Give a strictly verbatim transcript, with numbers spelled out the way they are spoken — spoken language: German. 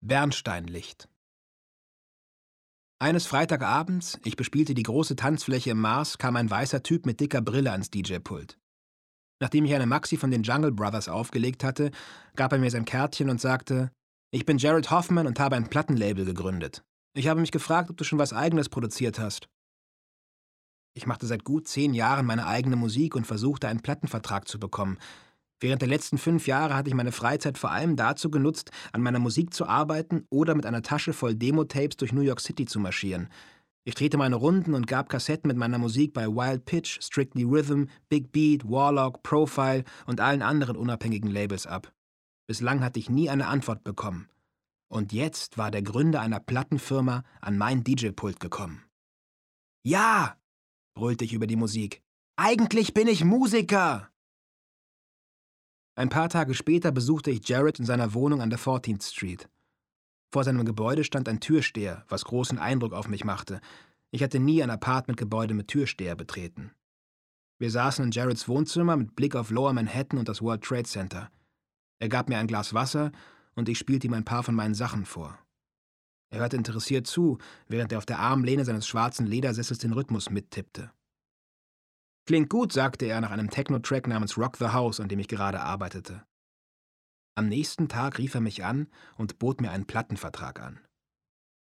Bernsteinlicht. Eines Freitagabends, ich bespielte die große Tanzfläche im Mars, kam ein weißer Typ mit dicker Brille ans D J-Pult. Nachdem ich eine Maxi von den Jungle Brothers aufgelegt hatte, gab er mir sein Kärtchen und sagte: »Ich bin Jared Hoffman und habe ein Plattenlabel gegründet. Ich habe mich gefragt, ob du schon was Eigenes produziert hast.« Ich machte seit gut zehn Jahren meine eigene Musik und versuchte, einen Plattenvertrag zu bekommen. Während der letzten fünf Jahre hatte ich meine Freizeit vor allem dazu genutzt, an meiner Musik zu arbeiten oder mit einer Tasche voll Demo-Tapes durch New York City zu marschieren. Ich drehte meine Runden und gab Kassetten mit meiner Musik bei Wild Pitch, Strictly Rhythm, Big Beat, Warlock, Profile und allen anderen unabhängigen Labels ab. Bislang hatte ich nie eine Antwort bekommen. Und jetzt war der Gründer einer Plattenfirma an mein D J-Pult gekommen. »Ja«, brüllte ich über die Musik, »eigentlich bin ich Musiker!« Ein paar Tage später besuchte ich Jared in seiner Wohnung an der fourteenth Street. Vor seinem Gebäude stand ein Türsteher, was großen Eindruck auf mich machte. Ich hatte nie ein Apartmentgebäude mit Türsteher betreten. Wir saßen in Jareds Wohnzimmer mit Blick auf Lower Manhattan und das World Trade Center. Er gab mir ein Glas Wasser und ich spielte ihm ein paar von meinen Sachen vor. Er hörte interessiert zu, während er auf der Armlehne seines schwarzen Ledersessels den Rhythmus mittippte. »Klingt gut«, sagte er nach einem Techno-Track namens Rock the House, an dem ich gerade arbeitete. Am nächsten Tag rief er mich an und bot mir einen Plattenvertrag an.